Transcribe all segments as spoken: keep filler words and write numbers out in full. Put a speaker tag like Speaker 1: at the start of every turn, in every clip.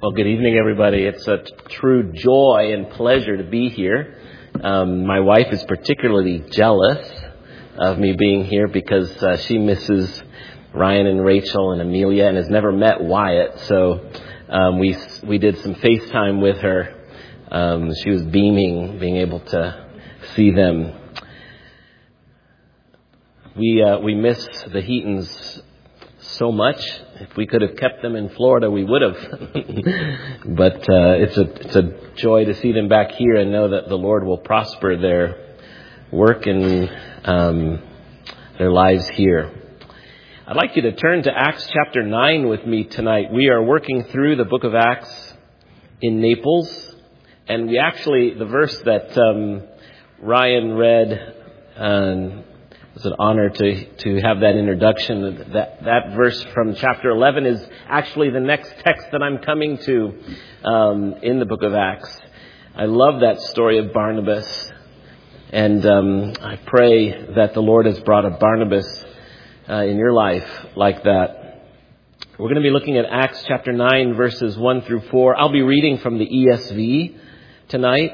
Speaker 1: Well, good evening, everybody. It's a true joy and pleasure to be here. Um, my wife is particularly jealous of me being here because uh, she misses Ryan and Rachel and Amelia and has never met Wyatt. So um, we we did some FaceTime with her. Um, she was beaming, being able to see them. We uh, we miss the Heatons so much. If we could have kept them in Florida, we would have. But uh, it's a it's a joy to see them back here and know that the Lord will prosper their work and um, their lives here. I'd like you to turn to Acts chapter nine with me tonight. We are working through the book of Acts in Naples, and we actually the verse that um, Ryan read. Um, It's an honor to to have that introduction. That that verse from chapter eleven is actually the next text that I'm coming to um, in the book of Acts. I love that story of Barnabas, and um, I pray that the Lord has brought a Barnabas uh, in your life like that. We're going to be looking at Acts chapter nine, verses one through four. I'll be reading from the E S V tonight.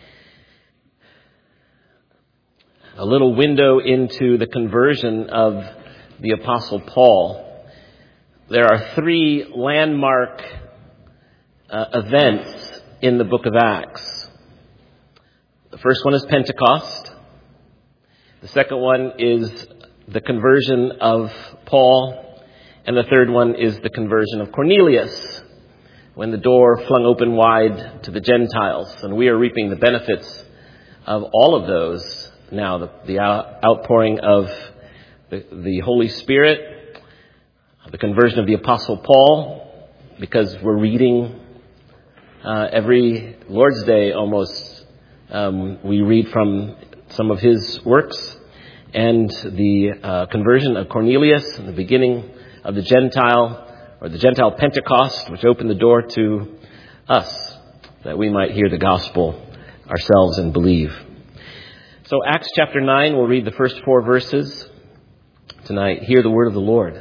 Speaker 1: A little window into the conversion of the Apostle Paul. There are three landmark uh, events in the book of Acts. The first one is Pentecost. The second one is the conversion of Paul. And the third one is the conversion of Cornelius, when the door flung open wide to the Gentiles. And we are reaping the benefits of all of those. Now, the, the outpouring of the, the Holy Spirit, the conversion of the Apostle Paul, because we're reading uh, every Lord's Day almost, um, we read from some of his works, and the uh, conversion of Cornelius, and the beginning of the Gentile, or the Gentile Pentecost, which opened the door to us, that we might hear the gospel ourselves and believe. So Acts chapter nine, we'll read the first four verses tonight. Hear the word of the Lord.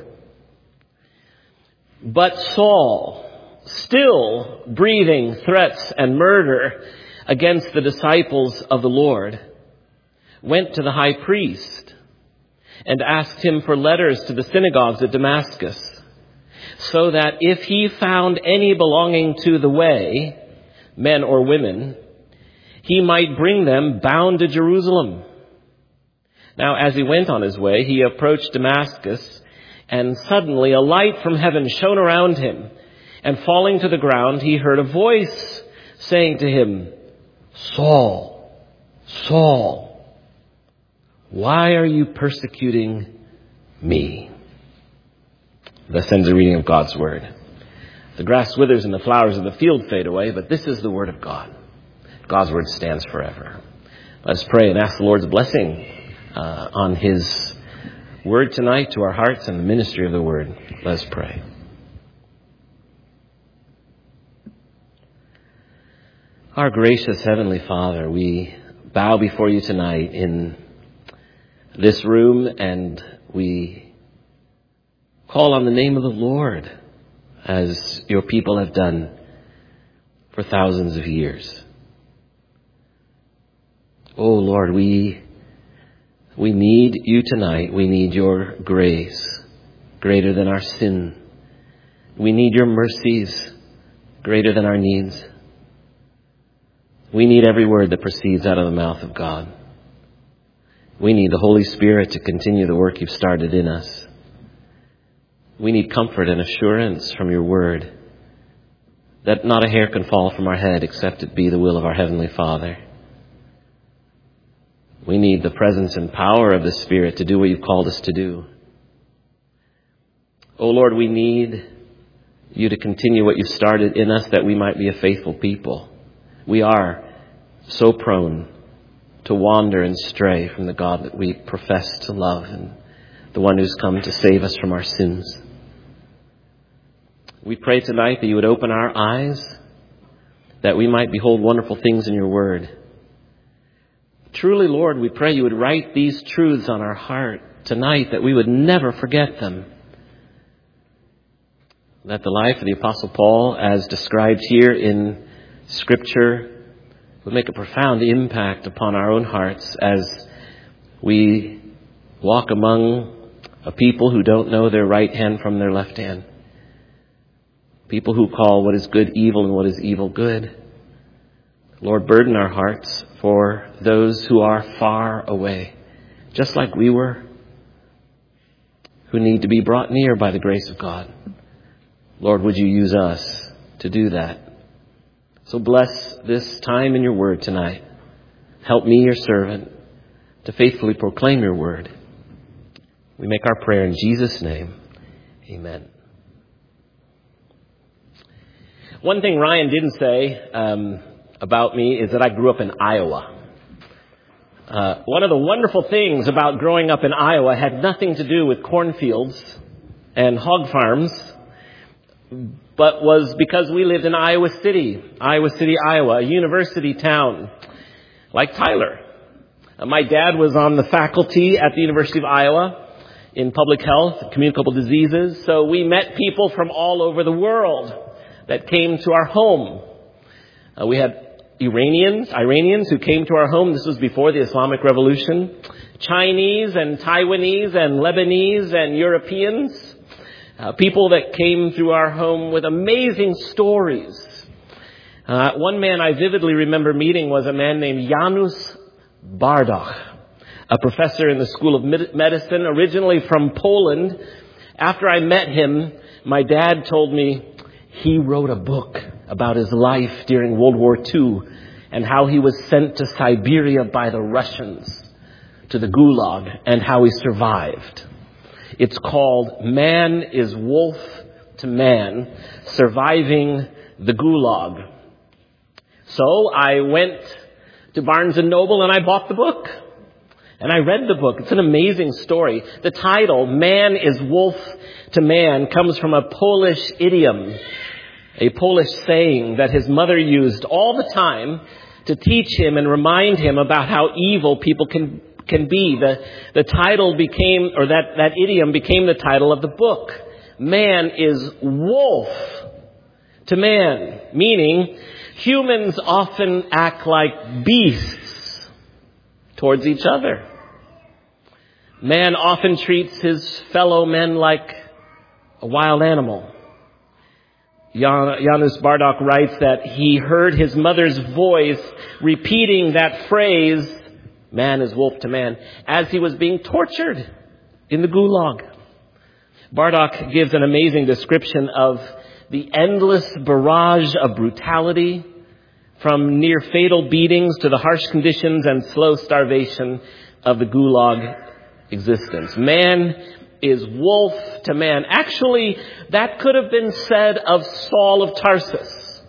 Speaker 1: But Saul, still breathing threats and murder against the disciples of the Lord, went to the high priest and asked him for letters to the synagogues at Damascus, so that if he found any belonging to the way, men or women, he might bring them bound to Jerusalem. Now, as he went on his way, he approached Damascus, and suddenly a light from heaven shone around him. And falling to the ground, he heard a voice saying to him, "Saul, Saul, why are you persecuting me?" Thus ends the reading of God's word. The grass withers and the flowers of the field fade away, but this is the word of God. God's word stands forever. Let's pray and ask the Lord's blessing uh, on his word tonight to our hearts and the ministry of the word. Let's pray. Our gracious Heavenly Father, we bow before you tonight in this room, and we call on the name of the Lord as your people have done for thousands of years. Oh, Lord, we we need you tonight. We need your grace greater than our sin. We need your mercies greater than our needs. We need every word that proceeds out of the mouth of God. We need the Holy Spirit to continue the work you've started in us. We need comfort and assurance from your word that not a hair can fall from our head except it be the will of our Heavenly Father. We need the presence and power of the Spirit to do what you've called us to do. Oh, Lord, we need you to continue what you've started in us, that we might be a faithful people. We are so prone to wander and stray from the God that we profess to love and the one who's come to save us from our sins. We pray tonight that you would open our eyes, that we might behold wonderful things in your word. Truly, Lord, we pray you would write these truths on our heart tonight, that we would never forget them. that the life of the Apostle Paul, as described here in Scripture, would make a profound impact upon our own hearts as we walk among a people who don't know their right hand from their left hand. People who call what is good evil and what is evil good. Lord, burden our hearts for those who are far away, just like we were, who need to be brought near by the grace of God. Lord, would you use us to do that? So bless this time in your word tonight. Help me, your servant, to faithfully proclaim your word. We make our prayer in Jesus' name. Amen. One thing Ryan didn't say um, about me is that I grew up in Iowa. Uh, one of the wonderful things about growing up in Iowa had nothing to do with cornfields and hog farms, but was because we lived in Iowa City, Iowa City, Iowa, a university town like Tyler. Uh, my dad was on the faculty at the University of Iowa in public health, communicable diseases, so we met people from all over the world that came to our home. Uh, we had Iranians, Iranians who came to our home. This was before the Islamic Revolution. Chinese and Taiwanese and Lebanese and Europeans. Uh, people that came through our home with amazing stories. Uh, one man I vividly remember meeting was a man named Janusz Bardach, a professor in the School of Medicine, originally from Poland. After I met him, my dad told me he wrote a book about his life during World War Two and how he was sent to Siberia by the Russians to the Gulag and how he survived. It's called Man is Wolf to Man, Surviving the Gulag. So I went to Barnes and Noble and I bought the book. And I read the book. It's an amazing story. The title, Man is Wolf to Man, comes from a Polish idiom, a Polish saying that his mother used all the time to teach him and remind him about how evil people can can be. The, the title became, or that, that idiom became the title of the book. Man is wolf to man, meaning humans often act like beasts towards each other. Man often treats his fellow men like a wild animal. Jan, Janusz Bardach writes that he heard his mother's voice repeating that phrase, man is wolf to man, as he was being tortured in the Gulag. Bardach gives an amazing description of the endless barrage of brutality, from near fatal beatings to the harsh conditions and slow starvation of the Gulag existence. Man is wolf to man. Actually, that could have been said of Saul of Tarsus.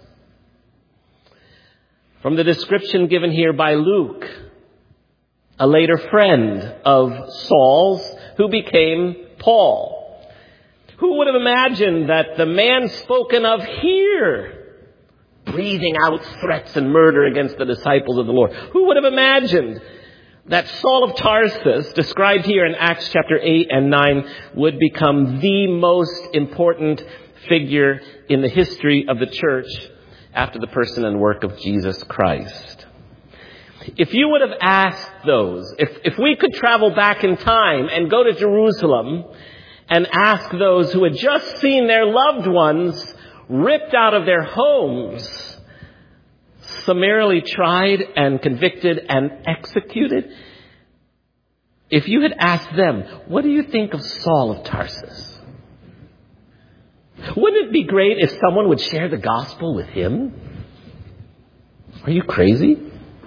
Speaker 1: From the description given here by Luke, a later friend of Saul's who became Paul. Who would have imagined that the man spoken of here, breathing out threats and murder against the disciples of the Lord, who would have imagined that Saul of Tarsus, described here in Acts chapter eight and nine, would become the most important figure in the history of the church after the person and work of Jesus Christ? If you would have asked those, if, if we could travel back in time and go to Jerusalem and ask those who had just seen their loved ones ripped out of their homes, summarily tried and convicted and executed, if you had asked them, what do you think of Saul of Tarsus? Wouldn't it be great if someone would share the gospel with him? Are you crazy?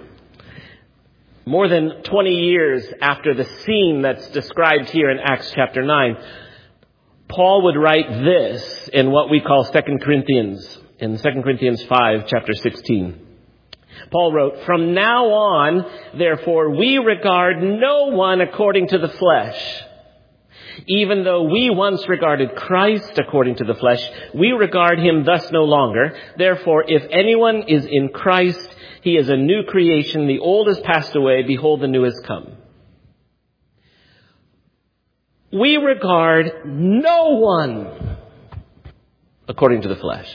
Speaker 1: More than twenty years after the scene that's described here in Acts chapter nine, Paul would write this in what we call Second Corinthians, in Second Corinthians five, chapter sixteen. Paul wrote, "From now on, therefore, we regard no one according to the flesh. Even though we once regarded Christ according to the flesh, we regard him thus no longer. Therefore, if anyone is in Christ, he is a new creation. The old has passed away. Behold, the new has come." We regard no one according to the flesh.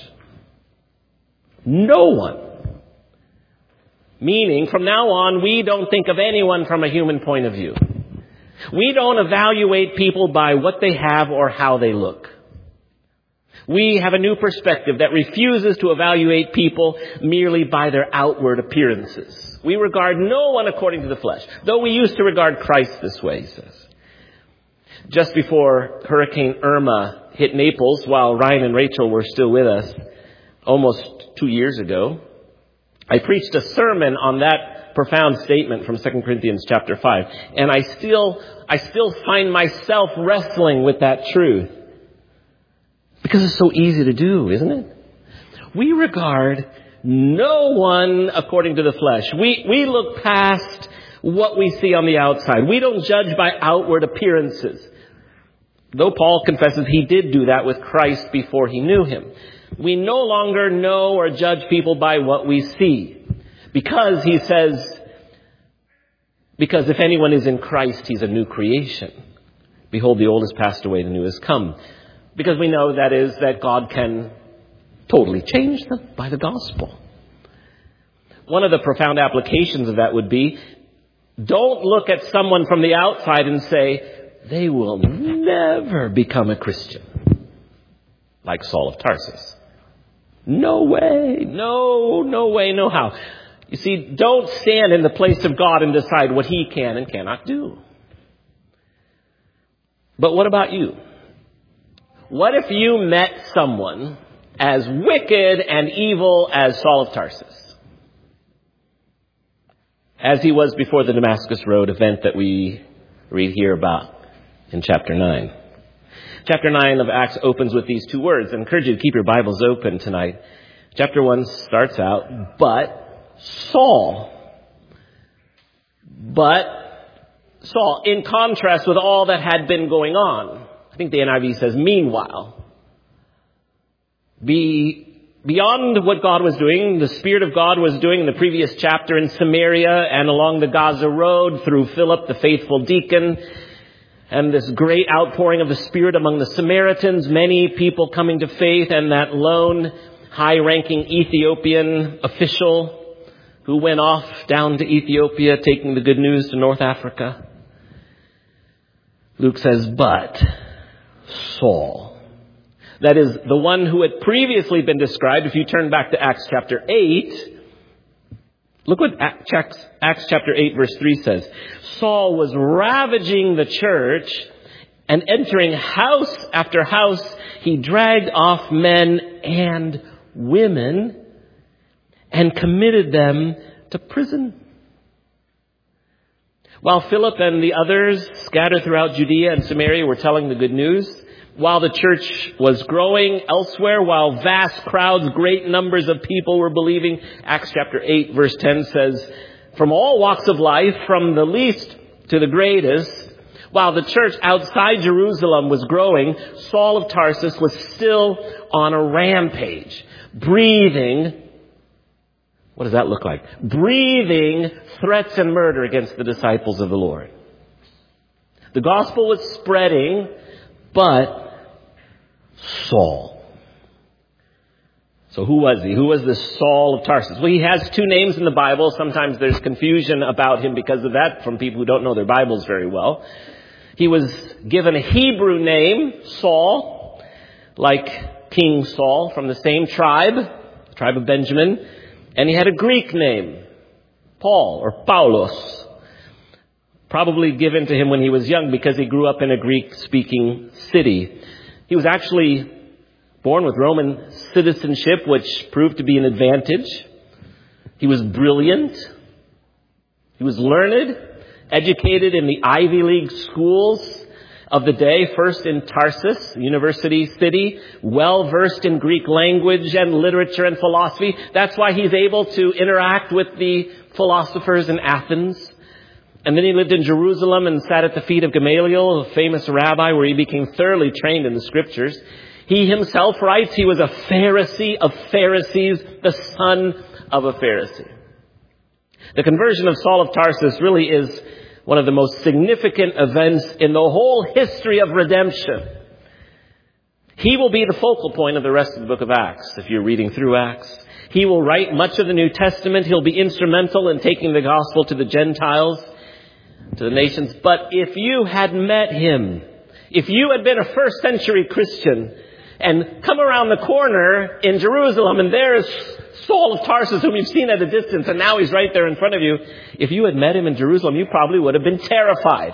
Speaker 1: No one. Meaning, from now on, we don't think of anyone from a human point of view. We don't evaluate people by what they have or how they look. We have a new perspective that refuses to evaluate people merely by their outward appearances. We regard no one according to the flesh, though we used to regard Christ this way, he says. Just before Hurricane Irma hit Naples, while Ryan and Rachel were still with us, almost two years ago, I preached a sermon on that profound statement from Second Corinthians chapter five. And I still, I still find myself wrestling with that truth. Because it's so easy to do, isn't it? We regard no one according to the flesh. We, we look past what we see on the outside. We don't judge by outward appearances. Though Paul confesses he did do that with Christ before he knew him. We no longer know or judge people by what we see. Because he says, because if anyone is in Christ, he's a new creation. Behold, the old has passed away, the new has come. Because we know that is that God can totally change them by the gospel. One of the profound applications of that would be, don't look at someone from the outside and say, they will never become a Christian. Like Saul of Tarsus. No way, no, no way, no how. You see, don't stand in the place of God and decide what he can and cannot do. But what about you? What if you met someone as wicked and evil as Saul of Tarsus? As he was before the Damascus Road event that we read here about in chapter nine. Chapter nine of Acts opens with these two words. I encourage you to keep your Bibles open tonight. Chapter one starts out, but Saul. But Saul, in contrast with all that had been going on. I think the N I V says, meanwhile. Be, beyond what God was doing, the Spirit of God was doing in the previous chapter in Samaria and along the Gaza Road through Philip, the faithful deacon, and this great outpouring of the Spirit among the Samaritans, many people coming to faith, and that lone, high-ranking Ethiopian official who went off down to Ethiopia taking the good news to North Africa. Luke says, but Saul. That is, the one who had previously been described. If you turn back to Acts chapter eight, look what Acts chapter eight verse three says. Saul was ravaging the church and entering house after house. He dragged off men and women and committed them to prison. While Philip and the others scattered throughout Judea and Samaria were telling the good news, while the church was growing elsewhere, while vast crowds, great numbers of people were believing, Acts chapter eight verse ten says, from all walks of life, from the least to the greatest, while the church outside Jerusalem was growing, Saul of Tarsus was still on a rampage, breathing. What does that look like? Breathing threats and murder against the disciples of the Lord. The gospel was spreading, but Saul. So who was he? Who was this Saul of Tarsus? Well, he has two names in the Bible. Sometimes there's confusion about him because of that from people who don't know their Bibles very well. He was given a Hebrew name, Saul, like King Saul, from the same tribe, the tribe of Benjamin. And he had a Greek name, Paul or Paulos, probably given to him when he was young because he grew up in a Greek-speaking city. He was actually born with Roman citizenship, which proved to be an advantage. He was brilliant. He was learned, educated in the Ivy League schools of the day, first in Tarsus, university city, well-versed in Greek language and literature and philosophy. That's why he's able to interact with the philosophers in Athens. And then he lived in Jerusalem and sat at the feet of Gamaliel, a famous rabbi, where he became thoroughly trained in the scriptures. He himself writes he was a Pharisee of Pharisees, the son of a Pharisee. The conversion of Saul of Tarsus really is one of the most significant events in the whole history of redemption. He will be the focal point of the rest of the book of Acts, if you're reading through Acts. He will write much of the New Testament. He'll be instrumental in taking the gospel to the Gentiles, to the nations. But if you had met him, if you had been a first century Christian and come around the corner in Jerusalem and there's Saul of Tarsus, whom you've seen at a distance, and now he's right there in front of you, if you had met him in Jerusalem, you probably would have been terrified.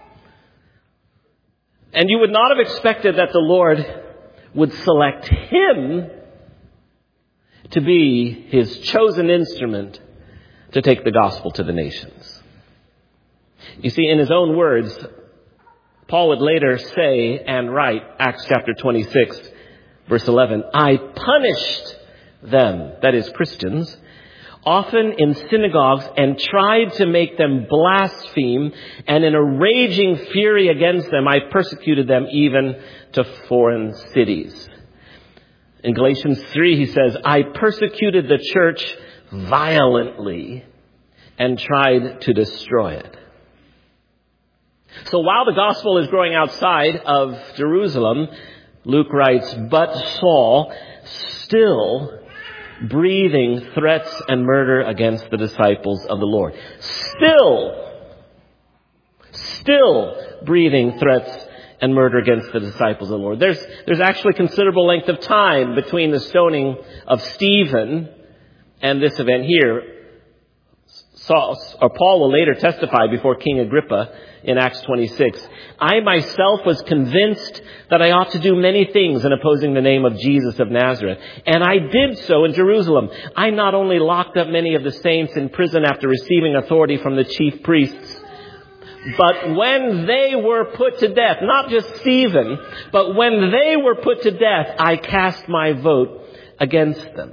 Speaker 1: And you would not have expected that the Lord would select him to be his chosen instrument to take the gospel to the nations. You see, in his own words, Paul would later say and write, Acts chapter twenty-six, verse eleven, I punished them, that is Christians, often in synagogues and tried to make them blaspheme, and in a raging fury against them, I persecuted them even to foreign cities. In Galatians three, he says, I persecuted the church violently and tried to destroy it. So while the gospel is growing outside of Jerusalem, Luke writes, but Saul, still breathing threats and murder against the disciples of the Lord. Still, still breathing threats and murder against the disciples of the Lord. There's, there's actually considerable length of time between the stoning of Stephen and this event here. Saul, or Paul will later testify before King Agrippa in Acts twenty-six. I myself was convinced that I ought to do many things in opposing the name of Jesus of Nazareth. And I did so in Jerusalem. I not only locked up many of the saints in prison after receiving authority from the chief priests, but when they were put to death, not just Stephen, but when they were put to death, I cast my vote against them.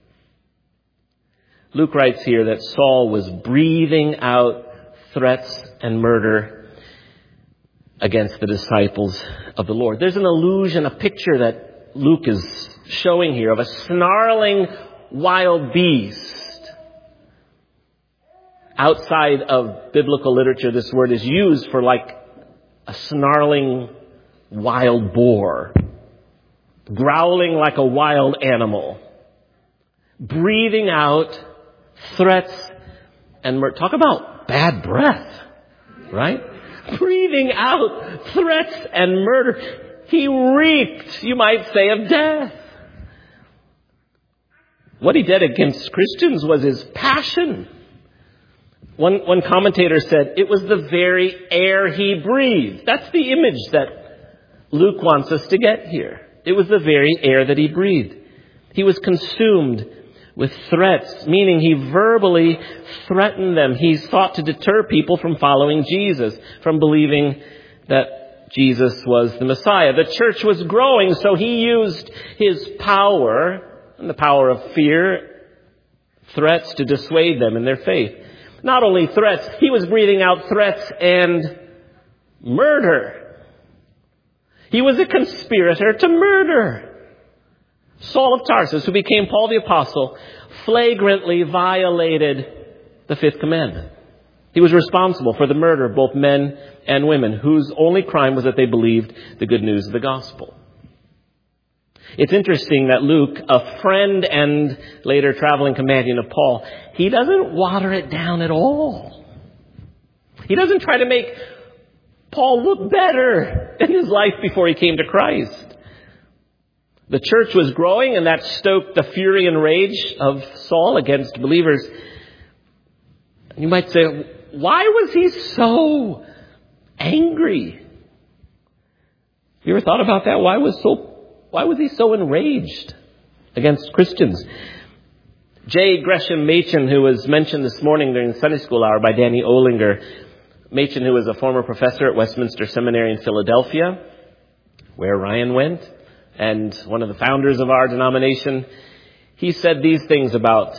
Speaker 1: Luke writes here that Saul was breathing out threats and murder against the disciples of the Lord. There's an allusion, a picture that Luke is showing here of a snarling wild beast. Outside of biblical literature, this word is used for like a snarling wild boar, growling like a wild animal, breathing out threats and murder. Talk about bad breath, right? Breathing out threats and murder. He reeked, you might say, of death. What he did against Christians was his passion. One, one commentator said it was the very air he breathed. That's the image that Luke wants us to get here. It was the very air that he breathed. He was consumed with threats, meaning he verbally threatened them. He sought to deter people from following Jesus, from believing that Jesus was the Messiah. The church was growing, so he used his power, and the power of fear, threats to dissuade them in their faith. Not only threats, he was breathing out threats and murder. He was a conspirator to murder. Saul of Tarsus, who became Paul the Apostle, flagrantly violated the fifth commandment. He was responsible for the murder of both men and women, whose only crime was that they believed the good news of the gospel. It's interesting that Luke, a friend and later traveling companion of Paul, he doesn't water it down at all. He doesn't try to make Paul look better in his life before he came to Christ. The church was growing, and that stoked the fury and rage of Saul against believers. You might say, why was he so angry? You ever thought about that? Why was so Why was he so enraged against Christians? J. Gresham Machen, who was mentioned this morning during the Sunday school hour by Danny Olinger, Machen, who was a former professor at Westminster Seminary in Philadelphia, where Ryan went, and one of the founders of our denomination, he said these things about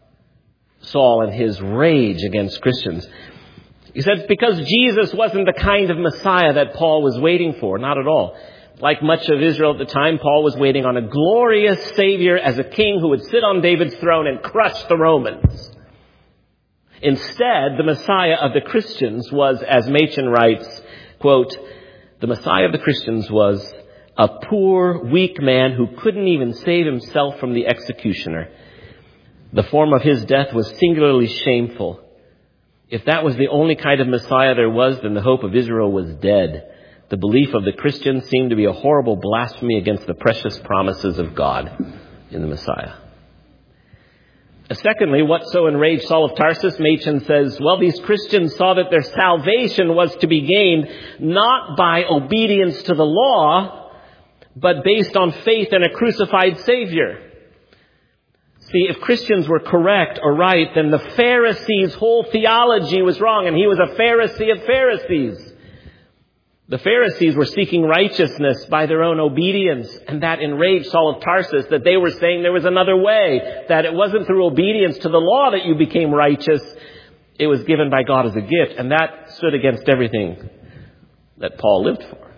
Speaker 1: Saul and his rage against Christians. He said, because Jesus wasn't the kind of Messiah that Paul was waiting for, not at all. Like much of Israel at the time, Paul was waiting on a glorious Savior as a king who would sit on David's throne and crush the Romans. Instead, the Messiah of the Christians was, as Machen writes, quote, the Messiah of the Christians was a poor, weak man who couldn't even save himself from the executioner. The form of his death was singularly shameful. If that was the only kind of Messiah there was, then the hope of Israel was dead. The belief of the Christians seemed to be a horrible blasphemy against the precious promises of God in the Messiah. Secondly, what so enraged Saul of Tarsus? Machen says, well, these Christians saw that their salvation was to be gained not by obedience to the law, but based on faith in a crucified Savior. See, if Christians were correct or right, then the Pharisees' whole theology was wrong, and he was a Pharisee of Pharisees. The Pharisees were seeking righteousness by their own obedience, and that enraged Saul of Tarsus, that they were saying there was another way, that it wasn't through obedience to the law that you became righteous. It was given by God as a gift, and that stood against everything that Paul lived for.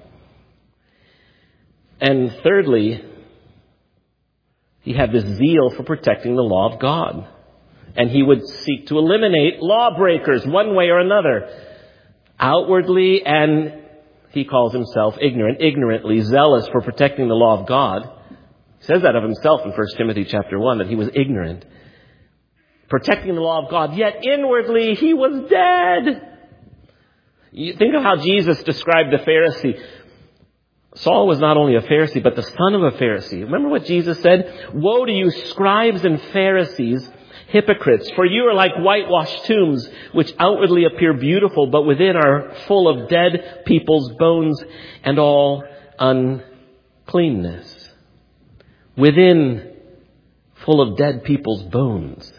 Speaker 1: And thirdly, he had this zeal for protecting the law of God, and he would seek to eliminate lawbreakers one way or another, outwardly, and he calls himself ignorant, ignorantly zealous for protecting the law of God. He says that of himself in First Timothy chapter one, that he was ignorant. Protecting the law of God, yet inwardly he was dead. You think of how Jesus described the Pharisee. Saul was not only a Pharisee, but the son of a Pharisee. Remember what Jesus said? Woe to you, scribes and Pharisees, hypocrites, for you are like whitewashed tombs, which outwardly appear beautiful, but within are full of dead people's bones and all uncleanness. Within, full of dead people's bones.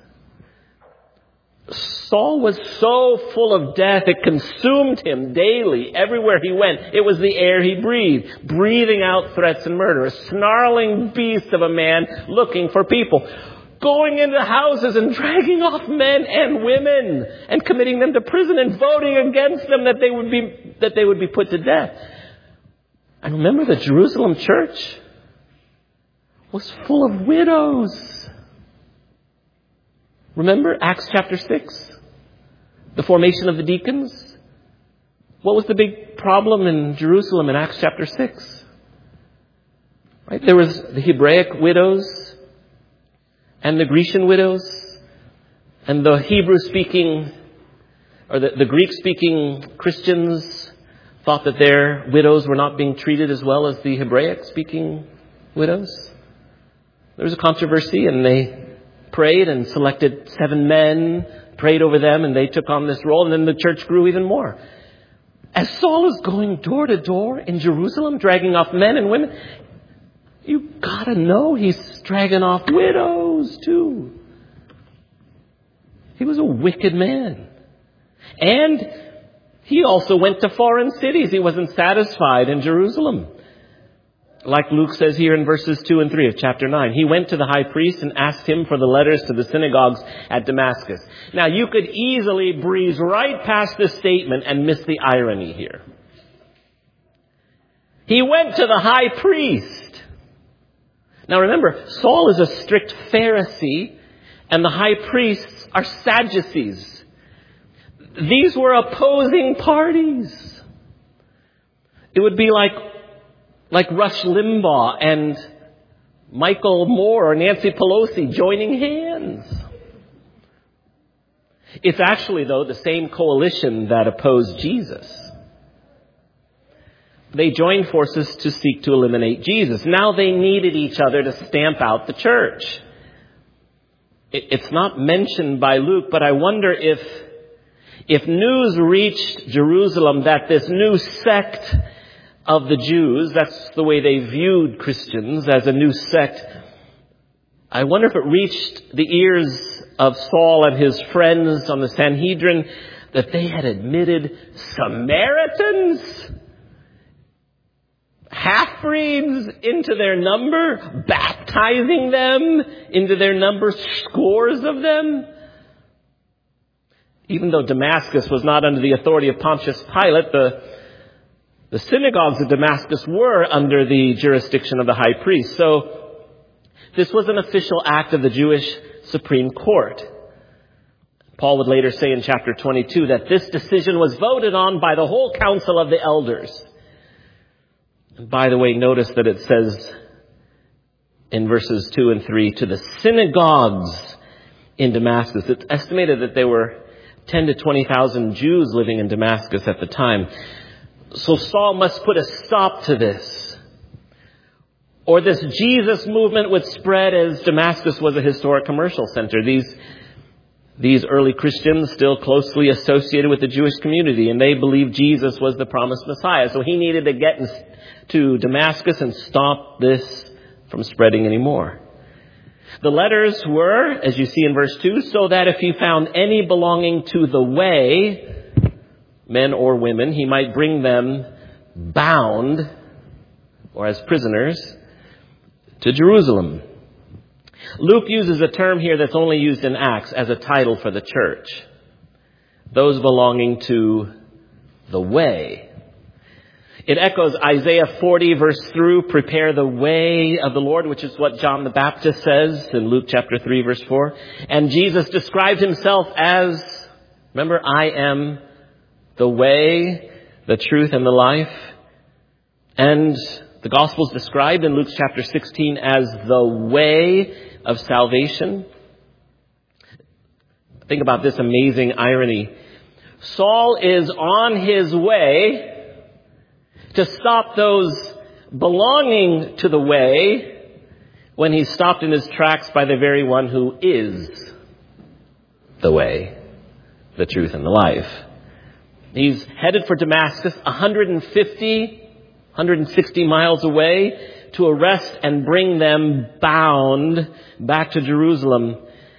Speaker 1: Saul was so full of death, it consumed him daily, everywhere he went. It was the air he breathed, breathing out threats and murder. A snarling beast of a man looking for people. Going into houses and dragging off men and women and committing them to prison and voting against them that they would be, that they would be put to death. And remember, the Jerusalem church was full of widows. Remember Acts chapter six? The formation of the deacons? What was the big problem in Jerusalem in Acts chapter six? Right? There was the Hebraic widows and the Grecian widows, and the Hebrew-speaking, or the, the Greek-speaking Christians thought that their widows were not being treated as well as the Hebraic-speaking widows. There was a controversy, and they prayed and selected seven men, prayed over them, and they took on this role, and then the church grew even more. As Saul is going door to door in Jerusalem, dragging off men and women, you gotta know he's dragging off widows too. He was a wicked man. And he also went to foreign cities. He wasn't satisfied in Jerusalem. Like Luke says here in verses two and three of chapter nine, he went to the high priest and asked him for the letters to the synagogues at Damascus. Now, you could easily breeze right past this statement and miss the irony here. He went to the high priest. Now remember, Saul is a strict Pharisee, and the high priests are Sadducees. These were opposing parties. It would be like Like Rush Limbaugh and Michael Moore or Nancy Pelosi joining hands. It's actually, though, the same coalition that opposed Jesus. They joined forces to seek to eliminate Jesus. Now they needed each other to stamp out the church. It's not mentioned by Luke, but I wonder if, if news reached Jerusalem that this new sect of the Jews, that's the way they viewed Christians, as a new sect. I wonder if it reached the ears of Saul and his friends on the Sanhedrin that they had admitted Samaritans, half-breeds into their number, baptizing them into their number, scores of them. Even though Damascus was not under the authority of Pontius Pilate, the The synagogues of Damascus were under the jurisdiction of the high priest. So this was an official act of the Jewish Supreme Court. Paul would later say in chapter twenty-two that this decision was voted on by the whole council of the elders. By the way, notice that it says in verses two and three, to the synagogues in Damascus. It's estimated that there were ten to twenty thousand Jews living in Damascus at the time. So Saul must put a stop to this, or this Jesus movement would spread, as Damascus was a historic commercial center. These These early Christians still closely associated with the Jewish community, and they believed Jesus was the promised Messiah. So he needed to get to Damascus and stop this from spreading anymore. The letters were, as you see in verse two, so that if he found any belonging to the way, men or women, he might bring them bound, or as prisoners, to Jerusalem. Luke uses a term here that's only used in Acts as a title for the church. Those belonging to the way. It echoes Isaiah forty verse through, prepare the way of the Lord, which is what John the Baptist says in Luke chapter three verse four. And Jesus described himself as, remember, I am the way, the truth, and the life. And the Gospel's described in Luke chapter sixteen as the way of salvation. Think about this amazing irony. Saul is on his way to stop those belonging to the way when he's stopped in his tracks by the very one who is the way, the the truth, and the life. He's headed for Damascus, one hundred fifty, one hundred sixty miles away, to arrest and bring them bound back to Jerusalem.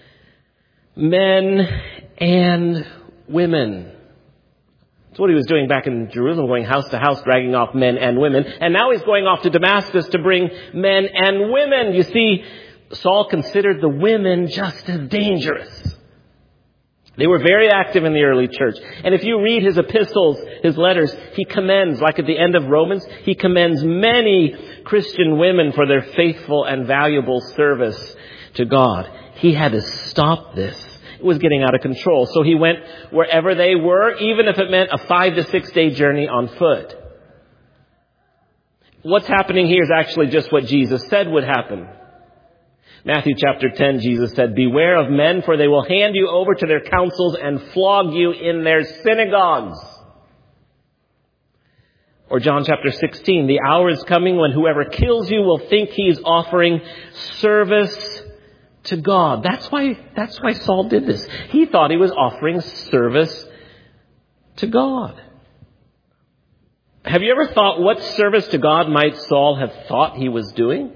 Speaker 1: Men and women. That's what he was doing back in Jerusalem, going house to house, dragging off men and women. And now he's going off to Damascus to bring men and women. You see, Saul considered the women just as dangerous. They were very active in the early church. And if you read his epistles, his letters, he commends, like at the end of Romans, he commends many Christian women for their faithful and valuable service to God. He had to stop this. It was getting out of control. So he went wherever they were, even if it meant a five to six day journey on foot. What's happening here is actually just what Jesus said would happen. Matthew chapter ten, Jesus said, "Beware of men, for they will hand you over to their councils and flog you in their synagogues." Or John chapter sixteen, "The hour is coming when whoever kills you will think he's offering service to God." That's why, that's why Saul did this. He thought he was offering service to God. Have you ever thought, what service to God might Saul have thought he was doing?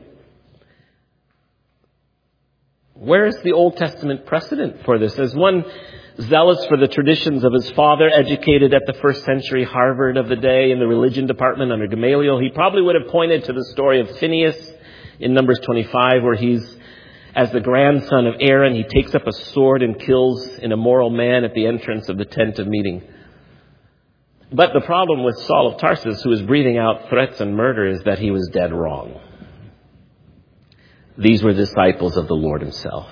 Speaker 1: Where is the Old Testament precedent for this? As one zealous for the traditions of his father, educated at the first century Harvard of the day in the religion department under Gamaliel, he probably would have pointed to the story of Phinehas in Numbers twenty-five, where he's, as the grandson of Aaron, he takes up a sword and kills an immoral man at the entrance of the tent of meeting. But the problem with Saul of Tarsus, who was breathing out threats and murder, is that he was dead wrong. These were disciples of the Lord himself.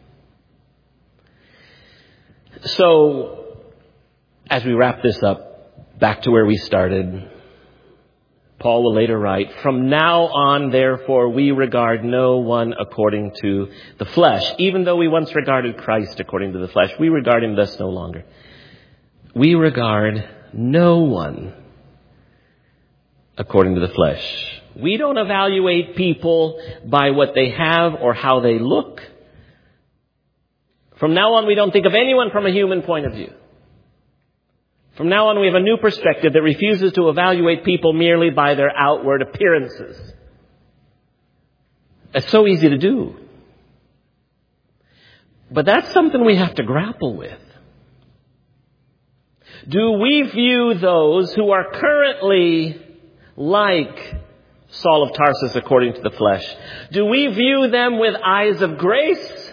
Speaker 1: So, as we wrap this up, back to where we started, Paul will later write, "From now on, therefore, we regard no one according to the flesh. Even though we once regarded Christ according to the flesh, we regard him thus no longer. We regard no one according to the flesh." We don't evaluate people by what they have or how they look. From now on, we don't think of anyone from a human point of view. From now on, we have a new perspective that refuses to evaluate people merely by their outward appearances. It's so easy to do. But that's something we have to grapple with. Do we view those who are currently like Saul of Tarsus according to the flesh? Do we view them with eyes of grace?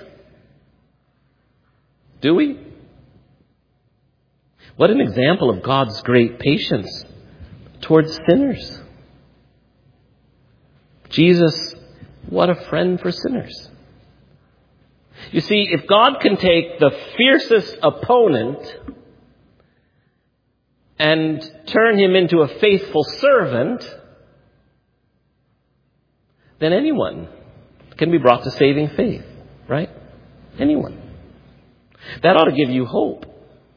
Speaker 1: Do we? What an example of God's great patience towards sinners. Jesus, what a friend for sinners. You see, if God can take the fiercest opponent and turn him into a faithful servant, then anyone can be brought to saving faith, right? Anyone. That ought to give you hope.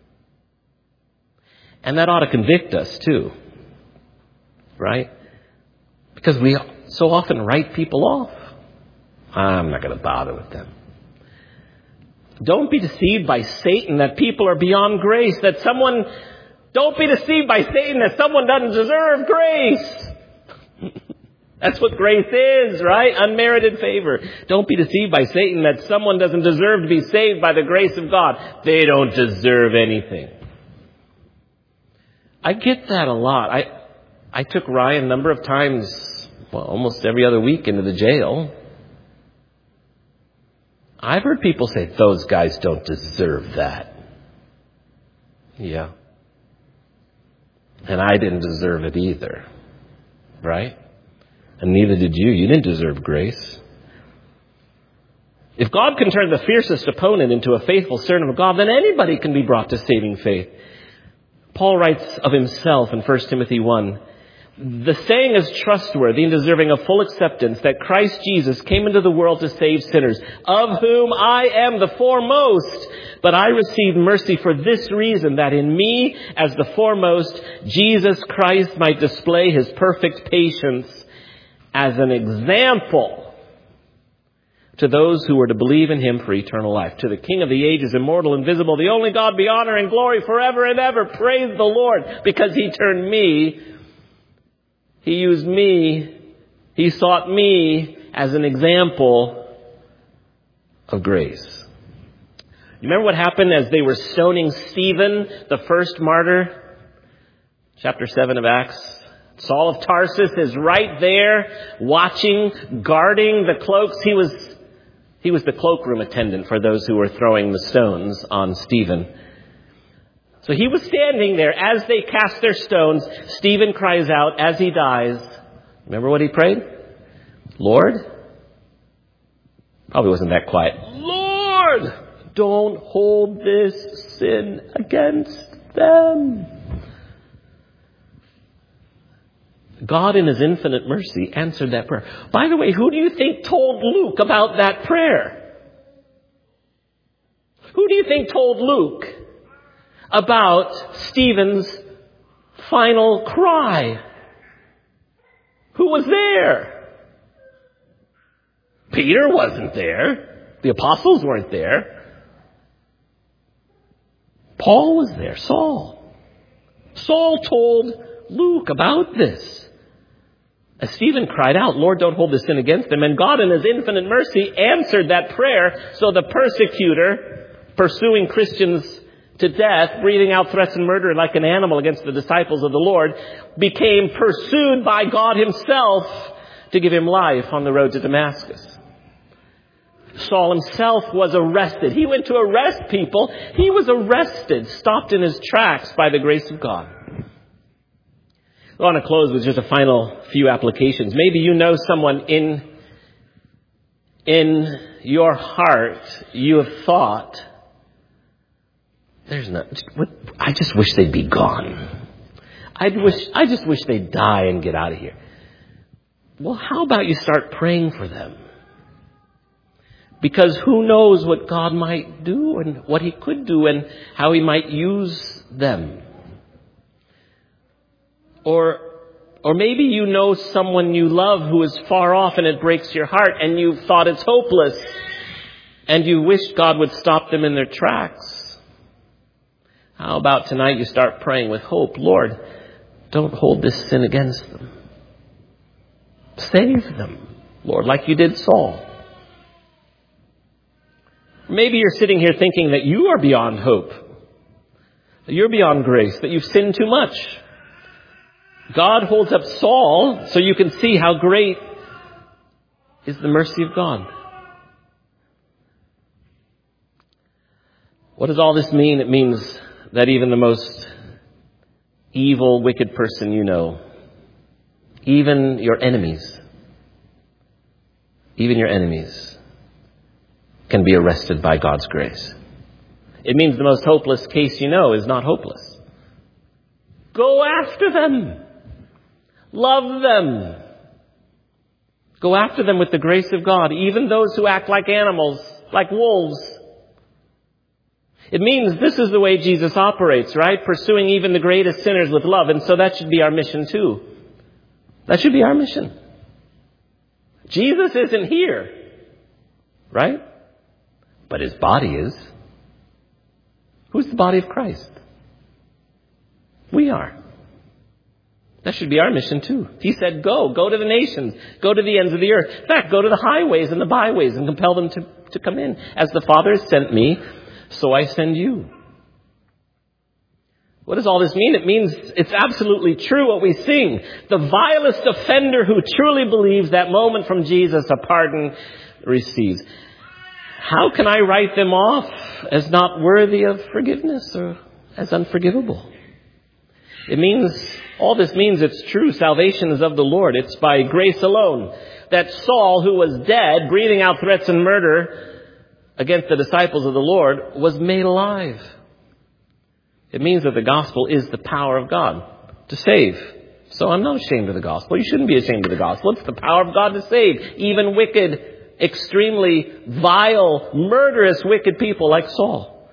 Speaker 1: And that ought to convict us too, right? Because we so often write people off. I'm not going to bother with them. Don't be deceived by Satan that people are beyond grace, that someone, don't be deceived by Satan that someone doesn't deserve grace. That's what grace is, right? Unmerited favor. Don't be deceived by Satan that someone doesn't deserve to be saved by the grace of God. They don't deserve anything. I get that a lot. I, I took Ryan a number of times, well, almost every other week into the jail. I've heard people say, those guys don't deserve that. Yeah. And I didn't deserve it either. Right? And neither did you. You didn't deserve grace. If God can turn the fiercest opponent into a faithful servant of God, then anybody can be brought to saving faith. Paul writes of himself in First Timothy one, the saying is trustworthy and deserving of full acceptance that Christ Jesus came into the world to save sinners, of whom I am the foremost. But I received mercy for this reason, that in me, as the foremost, Jesus Christ might display his perfect patience as an example to those who were to believe in him for eternal life. To the King of the ages, immortal, invisible, the only God, be honor and glory forever and ever. Praise the Lord, because he turned me, he used me, he sought me as an example of grace. You remember what happened as they were stoning Stephen, the first martyr? Chapter seven of Acts. Saul of Tarsus is right there, watching, guarding the cloaks. He was, he was the cloakroom attendant for those who were throwing the stones on Stephen. So he was standing there as they cast their stones. Stephen cries out as he dies. Remember what he prayed? Lord? Probably wasn't that quiet. Lord, don't hold this sin against them. God in his infinite mercy answered that prayer. By the way, who do you think told Luke about that prayer? Who do you think told Luke about Stephen's final cry? Who was there? Peter wasn't there. The apostles weren't there. Paul was there. Saul. Saul told Luke about this. As Stephen cried out, Lord, don't hold this sin against them. And God in his infinite mercy answered that prayer. So the persecutor, pursuing Christians to death, breathing out threats and murder like an animal against the disciples of the Lord, became pursued by God himself to give him life on the road to Damascus. Saul himself was arrested. He went to arrest people. He was arrested, stopped in his tracks by the grace of God. I want to close with just a final few applications. Maybe you know someone in, in your heart you have thought, there's no, I just wish they'd be gone. I wish, I just wish they'd die and get out of here. Well, how about you start praying for them? Because who knows what God might do and what he could do and how he might use them. Or, or maybe you know someone you love who is far off and it breaks your heart and you've thought it's hopeless and you wish God would stop them in their tracks. How about tonight you start praying with hope? Lord, don't hold this sin against them. Save them, Lord, like you did Saul. Maybe you're sitting here thinking that you are beyond hope, that you're beyond grace, that you've sinned too much. God holds up Saul so you can see how great is the mercy of God. What does all this mean? It means that even the most evil, wicked person you know, even your enemies, even your enemies can be arrested by God's grace. It means the most hopeless case you know is not hopeless. Go after them. Love them. Go after them with the grace of God, even those who act like animals, like wolves. It means this is the way Jesus operates, right? Pursuing even the greatest sinners with love. And so that should be our mission too. That should be our mission. Jesus isn't here, right? But his body is. Who's the body of Christ? We are. That should be our mission too. He said, go, go to the nations, go to the ends of the earth. In fact, go to the highways and the byways and compel them to, to come in. As the Father has sent me, so I send you. What does all this mean? It means it's absolutely true what we sing. The vilest offender who truly believes that moment from Jesus, a pardon receives. How can I write them off as not worthy of forgiveness or as unforgivable? It means, all this means it's true. Salvation is of the Lord. It's by grace alone. That Saul, who was dead, breathing out threats and murder against the disciples of the Lord, was made alive. It means that the gospel is the power of God to save. So I'm not ashamed of the gospel. You shouldn't be ashamed of the gospel. It's the power of God to save even wicked, extremely vile, murderous, wicked people like Saul.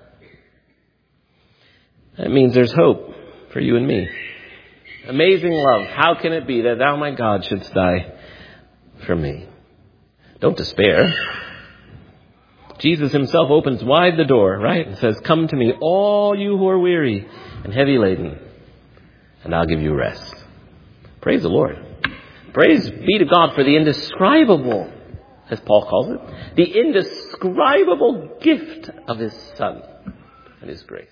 Speaker 1: That means there's hope for you and me. Amazing love. How can it be that thou, my God, shouldst die for me? Don't despair. Jesus himself opens wide the door, right? And says, come to me, all you who are weary and heavy laden, and I'll give you rest. Praise the Lord. Praise be to God for the indescribable, as Paul calls it, the indescribable gift of his Son and his grace.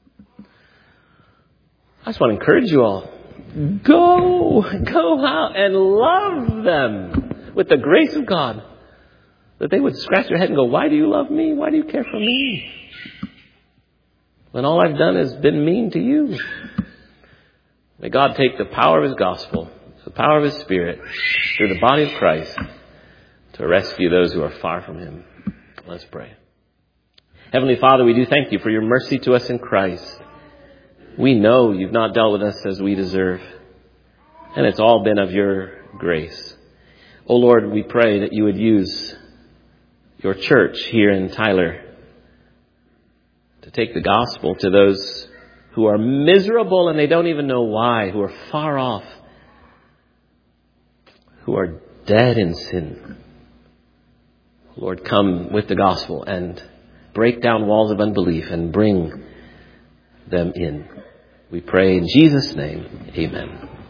Speaker 1: I just want to encourage you all. Go, go out and love them with the grace of God. That they would scratch their head and go, why do you love me? Why do you care for me? When all I've done has been mean to you. May God take the power of his gospel, the power of his Spirit, through the body of Christ, to rescue those who are far from him. Let's pray. Heavenly Father, we do thank you for your mercy to us in Christ. We know you've not dealt with us as we deserve, and it's all been of your grace. Oh Lord, we pray that you would use your church here in Tyler to take the gospel to those who are miserable and they don't even know why, who are far off, who are dead in sin. Lord, come with the gospel and break down walls of unbelief and bring them in. We pray in Jesus' name, amen.